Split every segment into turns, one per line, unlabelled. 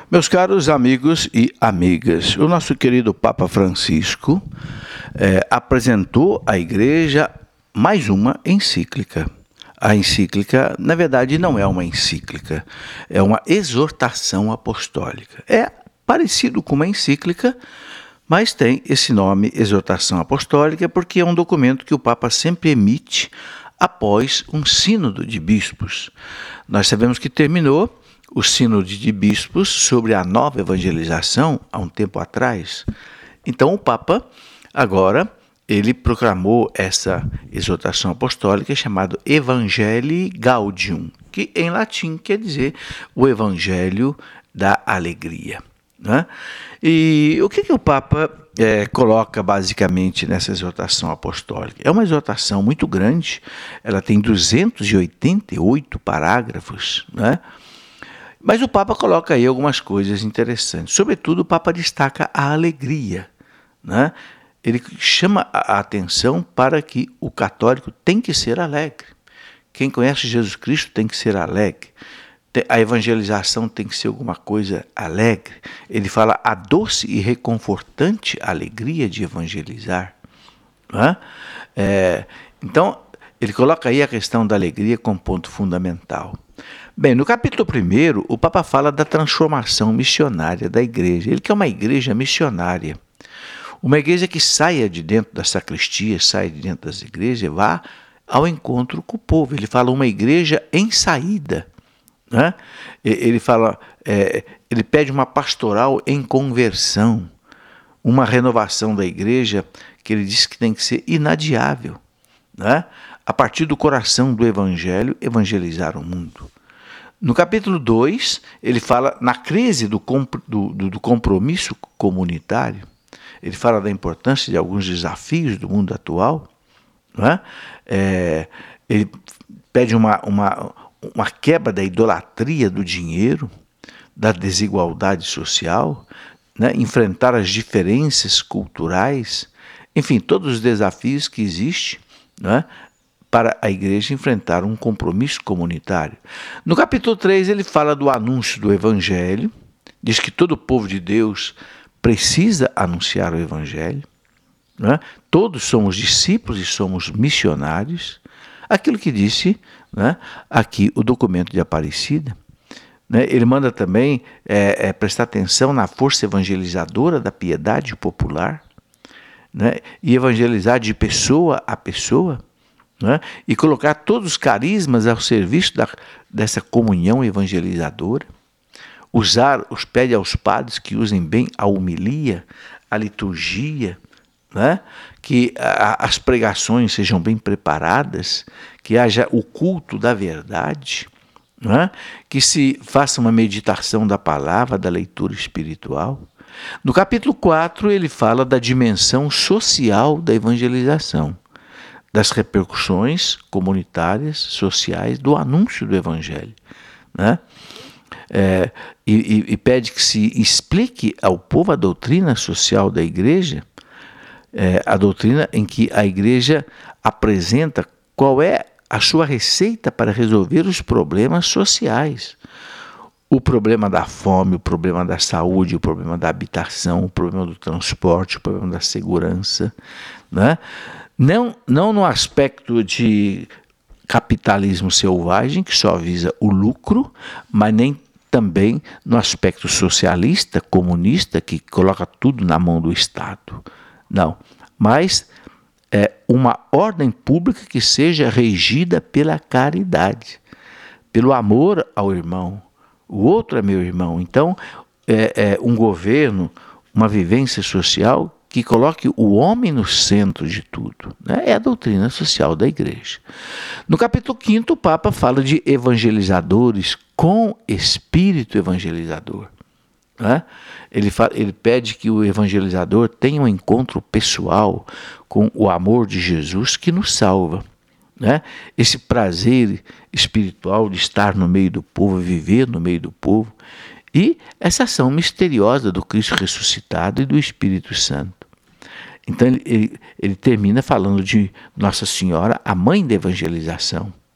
Meus caros amigos e amigas, o nosso querido Papa Francisco apresentou à Igreja mais uma encíclica. A encíclica, na verdade, não é uma encíclica, é uma exortação apostólica. É parecido com uma encíclica, mas tem esse nome, exortação apostólica, porque é um documento que o Papa sempre emite após um sínodo de bispos. Nós sabemos que terminou o sínodo de bispos sobre a nova evangelização há um tempo atrás. Então o Papa, agora, ele proclamou essa exortação apostólica chamada Evangelii Gaudium, que em latim quer dizer o Evangelho da Alegria. Né? E o que o Papa coloca basicamente nessa exortação apostólica? É uma exortação muito grande, ela tem 288 parágrafos, né? Mas o Papa coloca aí algumas coisas interessantes. Sobretudo, o Papa destaca a alegria, né? Ele chama a atenção para que o católico tem que ser alegre. Quem conhece Jesus Cristo tem que ser alegre. A evangelização tem que ser alguma coisa alegre. Ele fala a doce e reconfortante alegria de evangelizar. Né? Então, ele coloca aí a questão da alegria como ponto fundamental. Bem, no capítulo 1, o Papa fala da transformação missionária da igreja. Ele quer uma igreja missionária. Uma igreja que saia de dentro da sacristia, saia de dentro das igrejas e vá ao encontro com o povo. Ele fala uma igreja em saída. Né? Ele fala, ele pede uma pastoral em conversão, uma renovação da igreja que ele diz que tem que ser inadiável. Né? A partir do coração do evangelho, evangelizar o mundo. No capítulo 2, ele fala na crise do compromisso comunitário. Ele fala da importância de alguns desafios do mundo atual. Né? Ele pede uma quebra da idolatria do dinheiro, da desigualdade social, né? Enfrentar as diferenças culturais, enfim, todos os desafios que existem, né? Para a igreja enfrentar um compromisso comunitário. No capítulo 3, ele fala do anúncio do evangelho, diz que todo o povo de Deus precisa anunciar o evangelho, né? Todos somos discípulos e somos missionários, aquilo que disse, né, aqui o documento de Aparecida. Né? Ele manda também prestar atenção na força evangelizadora da piedade popular, né? E evangelizar de pessoa a pessoa, né? E colocar todos os carismas ao serviço dessa comunhão evangelizadora. Pede aos padres que usem bem a homilia, a liturgia, né? Que as pregações sejam bem preparadas, que haja o culto da verdade, né? Que se faça uma meditação da palavra, da leitura espiritual. No capítulo 4, ele fala da dimensão social da evangelização, das repercussões comunitárias, sociais, do anúncio do evangelho. Né? E pede que se explique ao povo a doutrina social da igreja, a doutrina em que a igreja apresenta qual é a sua receita para resolver os problemas sociais. O problema da fome, o problema da saúde, o problema da habitação, o problema do transporte, o problema da segurança. Né? Não no aspecto de capitalismo selvagem, que só visa o lucro, mas nem também no aspecto socialista, comunista, que coloca tudo na mão do Estado. Não, mas uma ordem pública que seja regida pela caridade, pelo amor ao irmão. O outro é meu irmão. Então, um governo, uma vivência social que coloque o homem no centro de tudo. Né? É a doutrina social da igreja. No capítulo 5, o Papa fala de evangelizadores com espírito evangelizador. Né? Ele pede que o evangelizador tenha um encontro pessoal com o amor de Jesus que nos salva. Né? Esse prazer espiritual de estar no meio do povo, viver no meio do povo, e essa ação misteriosa do Cristo ressuscitado e do Espírito Santo. Então ele termina falando de Nossa Senhora, a mãe da evangelização.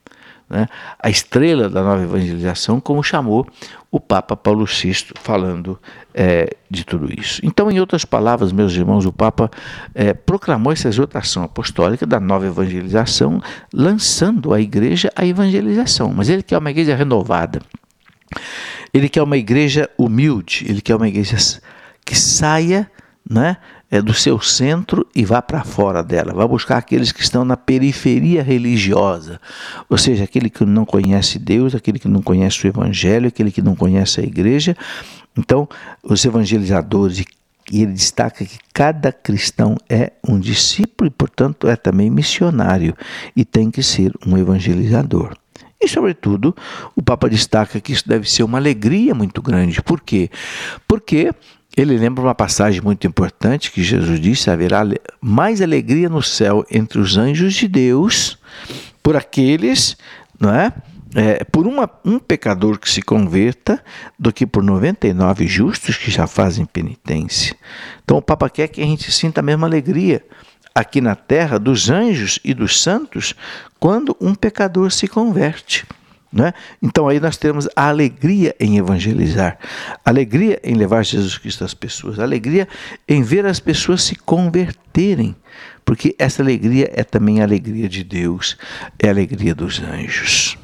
né, a estrela da nova evangelização, como chamou o Papa Paulo VI, falando de tudo isso. Então, em outras palavras, meus irmãos, o Papa proclamou essa exortação apostólica da nova evangelização, lançando a igreja à evangelização. Mas ele quer uma igreja renovada, ele quer uma igreja humilde, ele quer uma igreja que saia, né, do seu centro e vá para fora dela, vá buscar aqueles que estão na periferia religiosa, ou seja, aquele que não conhece Deus, aquele que não conhece o Evangelho, aquele que não conhece a igreja. Então, os evangelizadores, e ele destaca que cada cristão é um discípulo e, portanto, é também missionário e tem que ser um evangelizador. E, sobretudo, o Papa destaca que isso deve ser uma alegria muito grande. Por quê? Porque ele lembra uma passagem muito importante que Jesus disse: haverá mais alegria no céu entre os anjos de Deus por aqueles, não é? Por um pecador que se converta do que por 99 justos que já fazem penitência. Então o Papa quer que a gente sinta a mesma alegria aqui na terra dos anjos e dos santos quando um pecador se converte. Né? Então aí nós temos a alegria em evangelizar, a alegria em levar Jesus Cristo às pessoas, a alegria em ver as pessoas se converterem, porque essa alegria é também a alegria de Deus, é a alegria dos anjos.